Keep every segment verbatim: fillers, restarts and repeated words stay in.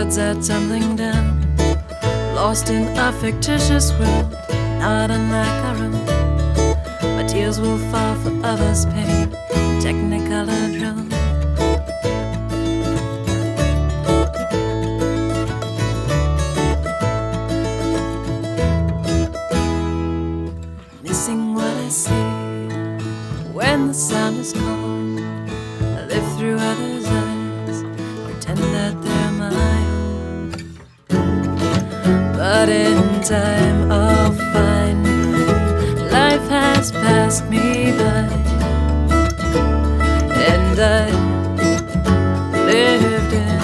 Clouds are tumbling down, lost in a fictitious world, not unlike our own. My tears will fall for others' pain, technicolor drone. Missing what I see when the sound is cold. I live through others' eyes, pretend that they're my own. But in time I'll find life has passed me by, and I lived in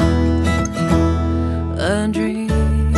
a dream.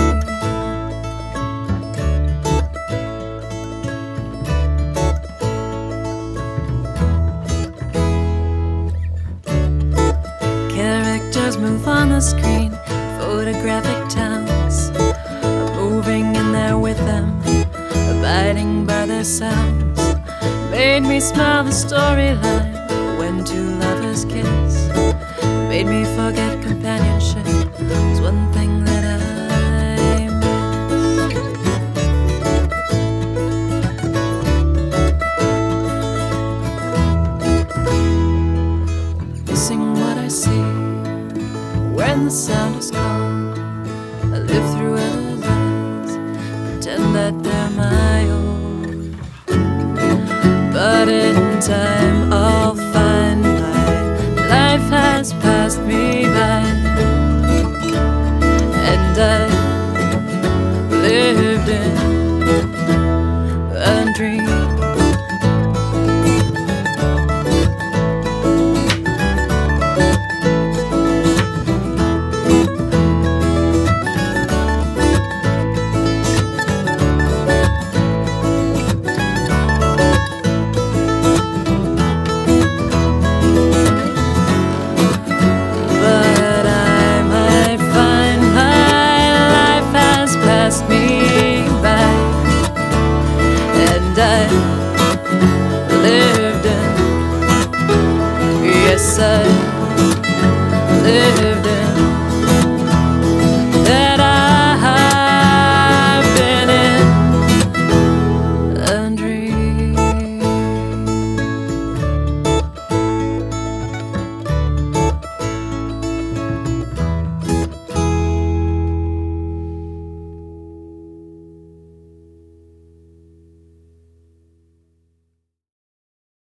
Characters move on the screen, photographic towns are moving in there with them, abiding by their sounds. Made me smile the storyline when two lovers kiss. Made me forget companionship was one thing that I miss. Missing what I see when the sound is gone. I live through others' eyes, pretend that they're my own. But in time I'll find my life has passed me by, and I lived in a dream. I lived in, yes I lived in